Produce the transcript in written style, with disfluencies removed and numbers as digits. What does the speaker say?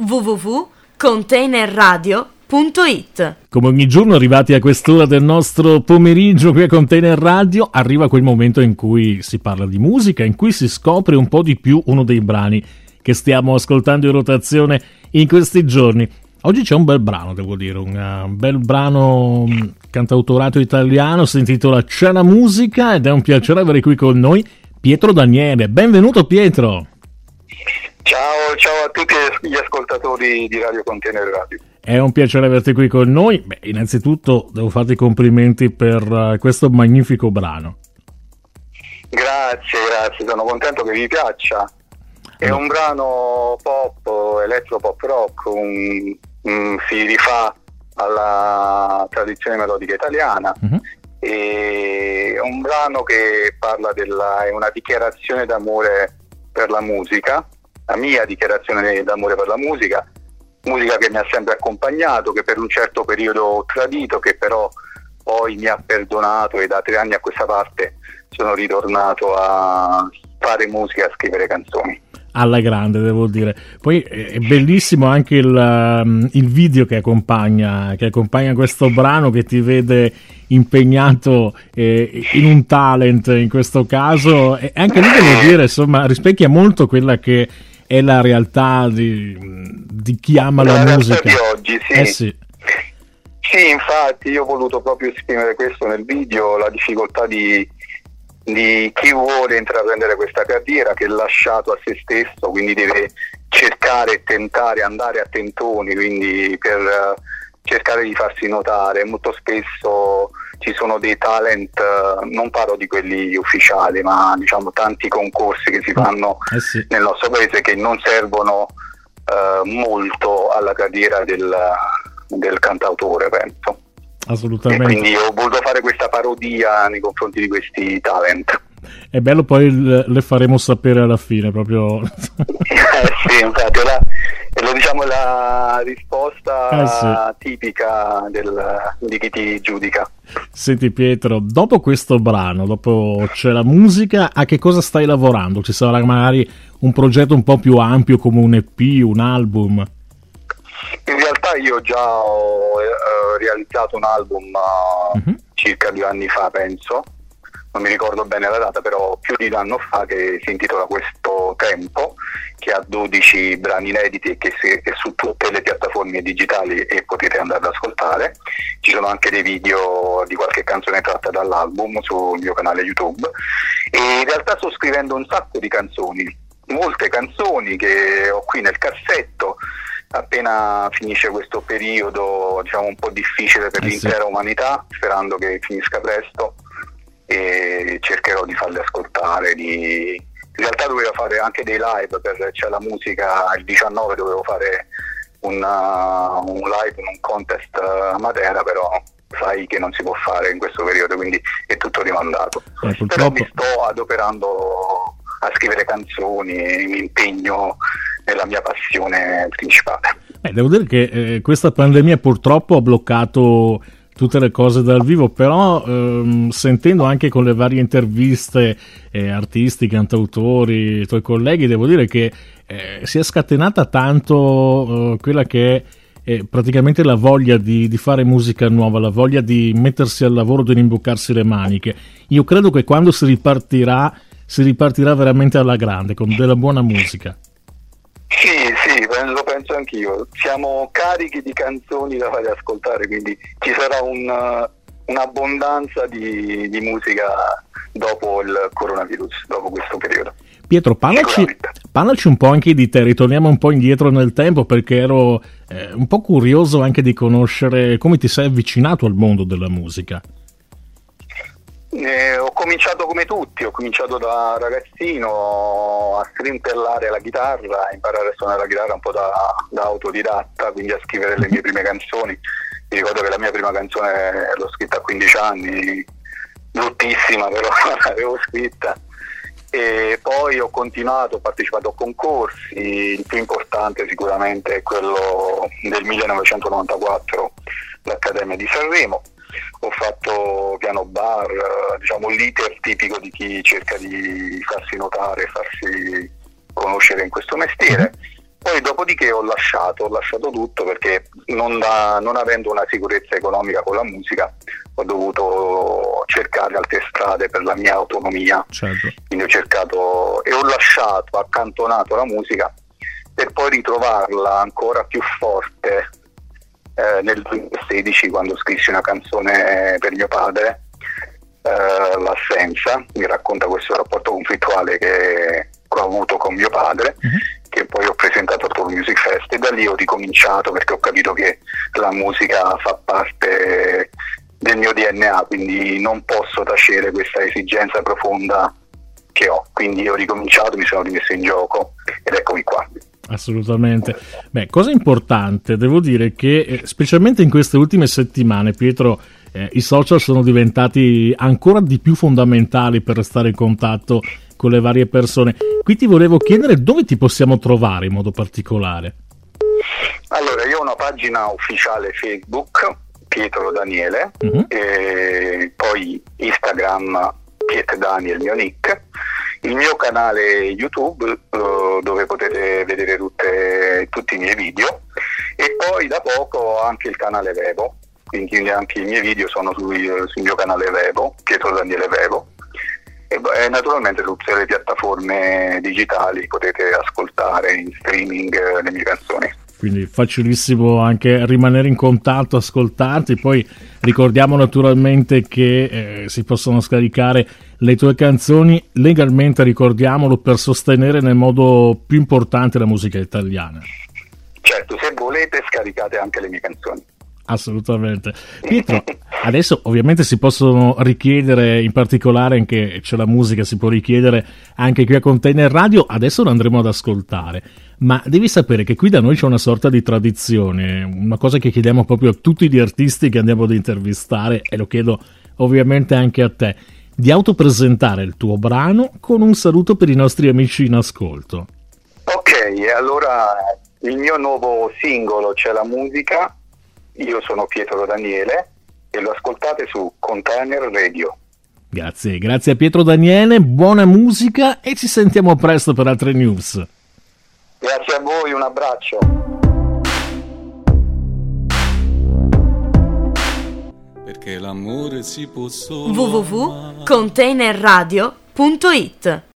www.containerradio.it. Come ogni giorno, arrivati a quest'ora del nostro pomeriggio qui a Container Radio, arriva quel momento in cui si parla di musica, in cui si scopre un po' di più uno dei brani che stiamo ascoltando in rotazione in questi giorni. Oggi c'è un bel brano, devo dire, un bel brano cantautorato italiano, si intitola C'è la musica, ed è un piacere avere qui con noi Pietro Daniele. Benvenuto Pietro! Ciao a tutti gli ascoltatori di Radio Container Radio. È un piacere averti qui con noi. Beh, innanzitutto devo farti i complimenti per questo magnifico brano. Grazie, sono contento che vi piaccia. È un brano pop, elettropop rock, si rifà alla tradizione melodica italiana. E è un brano che parla è una dichiarazione d'amore per la musica, la mia dichiarazione d'amore per la musica che mi ha sempre accompagnato, che per un certo periodo ho tradito, che però poi mi ha perdonato, e da 3 anni a questa parte sono ritornato a fare musica e a scrivere canzoni. Alla grande, devo dire. Poi è bellissimo anche il video che accompagna questo brano, che ti vede impegnato in un talent in questo caso, e anche lì devo dire, insomma, rispecchia molto quella che è la realtà di chi ama la musica di oggi, sì. Sì. Sì, infatti io ho voluto proprio esprimere questo nel video, la difficoltà di chi vuole intraprendere questa carriera, che è lasciato a se stesso, quindi deve cercare e tentare, andare a tentoni, quindi per cercare di farsi notare. Molto spesso ci sono dei talent, non parlo di quelli ufficiali, ma diciamo tanti concorsi che si fanno nel nostro paese, che non servono molto alla carriera del cantautore, penso. Assolutamente. E quindi ho voluto fare questa parodia nei confronti di questi talent. È bello, poi le faremo sapere alla fine, proprio. Sì, infatti diciamo la risposta tipica di chi ti giudica. Senti Pietro, dopo questo brano, dopo C'è la musica, a che cosa stai lavorando? Ci sarà magari un progetto un po' più ampio, come un EP, un album? In realtà io già ho realizzato un album circa 2 anni fa, penso, non mi ricordo bene la data, però più di 1 anno fa, che si intitola Questo Tempo, che ha 12 brani inediti e che è su tutte le piattaforme digitali e potete andare ad ascoltare. Ci sono anche dei video di qualche canzone tratta dall'album sul mio canale YouTube, e in realtà sto scrivendo un sacco di canzoni, molte canzoni che ho qui nel cassetto. Appena finisce questo periodo, diciamo, un po' difficile per l'intera umanità, sperando che finisca presto, e cercherò di farle ascoltare. In realtà dovevo fare anche dei live C'è la musica, il 19 dovevo fare un live in un contest a Matera, però sai che non si può fare in questo periodo, quindi è tutto rimandato. Però mi sto adoperando a scrivere canzoni, mi impegno nella mia passione principale. Devo dire che questa pandemia purtroppo ha bloccato tutte le cose dal vivo, però sentendo anche con le varie interviste artisti, cantautori, i tuoi colleghi, devo dire che si è scatenata tanto quella che è praticamente la voglia di fare musica nuova, la voglia di mettersi al lavoro, di rimboccarsi le maniche. Io credo che quando si ripartirà veramente alla grande, con della buona musica. Sì, lo penso anch'io. Siamo carichi di canzoni da fare ascoltare, quindi ci sarà un'abbondanza di musica dopo il coronavirus, dopo questo periodo. Pietro, parlaci un po' anche di te, ritorniamo un po' indietro nel tempo, perché ero un po' curioso anche di conoscere come ti sei avvicinato al mondo della musica. Ho cominciato come tutti, ho cominciato da ragazzino a strimpellare la chitarra, a imparare a suonare la chitarra un po' da autodidatta, quindi a scrivere le mie prime canzoni. Mi ricordo che la mia prima canzone l'ho scritta a 15 anni, bruttissima, però l'avevo scritta. E poi ho continuato, ho partecipato a concorsi, il più importante sicuramente è quello del 1994, l'Accademia di Sanremo. Ho fatto piano bar, diciamo l'iter tipico di chi cerca di farsi notare, farsi conoscere in questo mestiere. Poi dopodiché ho lasciato tutto perché non avendo una sicurezza economica con la musica ho dovuto cercare altre strade per la mia autonomia. Certo. Quindi ho cercato e ho lasciato, accantonato la musica per poi ritrovarla ancora più forte nel 2016, quando scrissi una canzone per mio padre, L'assenza, mi racconta questo rapporto conflittuale che ho avuto con mio padre, che poi ho presentato al Tour Music Fest, e da lì ho ricominciato perché ho capito che la musica fa parte del mio DNA, quindi non posso tacere questa esigenza profonda che ho, quindi ho ricominciato, mi sono rimesso in gioco ed eccomi qua. Assolutamente. Beh, cosa importante, devo dire che specialmente in queste ultime settimane, Pietro, i social sono diventati ancora di più fondamentali per restare in contatto con le varie persone. Qui ti volevo chiedere dove ti possiamo trovare in modo particolare. Allora, io ho una pagina ufficiale Facebook, Pietro Daniele, e poi Instagram, Piet Daniel, il mio nick, il mio canale YouTube dove potete vedere tutti i miei video, e poi da poco anche il canale Vevo, quindi anche i miei video sono sul mio canale Vevo, Pietro Daniele Vevo, e naturalmente su tutte le piattaforme digitali potete ascoltare in streaming le mie canzoni. Quindi facilissimo anche rimanere in contatto, ascoltarti. Poi ricordiamo naturalmente che si possono scaricare le tue canzoni legalmente, ricordiamolo, per sostenere nel modo più importante la musica italiana. Certo, se volete scaricate anche le mie canzoni. Assolutamente. Pietro, adesso ovviamente si possono richiedere, in particolare anche c'è la musica, si può richiedere anche qui a Container Radio, adesso lo andremo ad ascoltare, ma devi sapere che qui da noi c'è una sorta di tradizione, una cosa che chiediamo proprio a tutti gli artisti che andiamo ad intervistare, e lo chiedo ovviamente anche a te, di autopresentare il tuo brano con un saluto per i nostri amici in ascolto. Ok, allora il mio nuovo singolo C'è la musica. Io sono Pietro Daniele e lo ascoltate su Container Radio. Grazie a Pietro Daniele, buona musica e ci sentiamo presto per altre news. Grazie a voi, un abbraccio. Perché l'amore si può solo www.containerradio.it